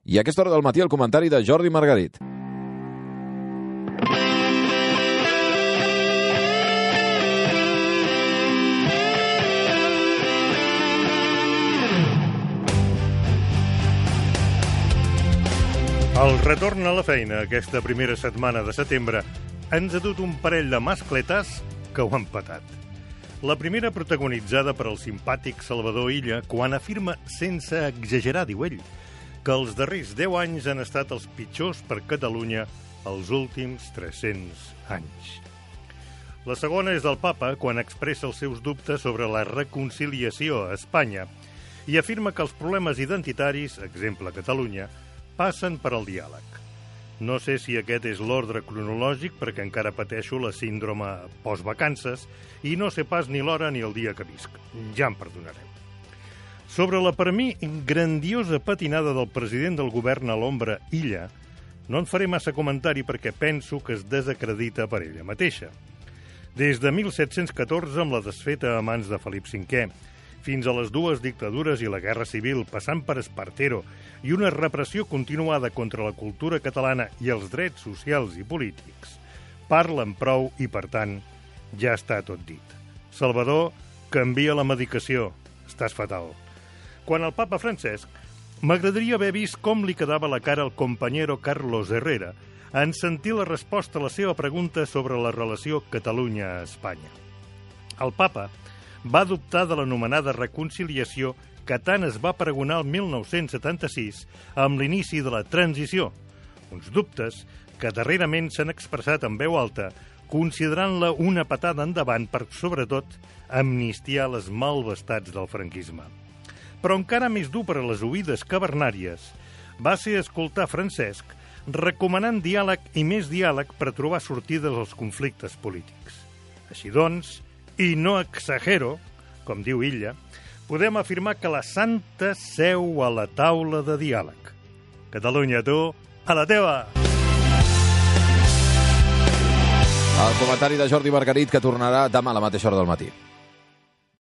I a aquesta hora del matí el comentari de Jordi Margarit. El retorn a la feina aquesta primera setmana de setembre ens ha dut un parell de mascletes que ho han patat. La primera protagonitzada per el simpàtic Salvador Illa quan afirma, sense exagerar, diu ell, que els darrers 10 anys han estat els pitjors per Catalunya els últims 300 anys. La segona és del papa quan expressa els seus dubtes sobre la reconciliació a Espanya i afirma que els problemes identitaris, exemple Catalunya, passen per al diàleg. No sé si aquest és l'ordre cronològic perquè encara pateixo la síndrome postvacances i no sé pas ni l'hora ni el dia que visc. Ja em perdonareu. Sobre la, per mi, grandiosa patinada del president del govern a l'ombra, Illa, no en faré massa comentari perquè penso que es desacredita per ella mateixa. Des de 1714, amb la desfeta a mans de Felip V, fins a les dues dictadures i la Guerra Civil, passant per Espartero, i una repressió continuada contra la cultura catalana i els drets socials i polítics, parlen prou i, per tant, ja està tot dit. Salvador, canvia la medicació. Estàs fatal. Quan el papa Francesc, m'agradaria haver vist com li quedava la cara al companyero Carlos Herrera en sentir la resposta a la seva pregunta sobre la relació Catalunya-Espanya. El papa va adoptar de l'anomenada reconciliació que tant es va pregonar el 1976 amb l'inici de la transició, uns dubtes que darrerament s'han expressat en veu alta considerant-la una patada endavant per, sobretot, amnistiar les malvestats del franquisme. Però encara més dur per a les oïdes cavernàries va ser escoltar Francesc recomanant diàleg i més diàleg per trobar sortides als conflictes polítics. Així doncs, i no exagero, com diu Illa, podem afirmar que la santa seu a la taula de diàleg. Catalunya, tu, a la teva! El comentari de Jordi Margarit que tornarà demà a la mateixa hora del matí.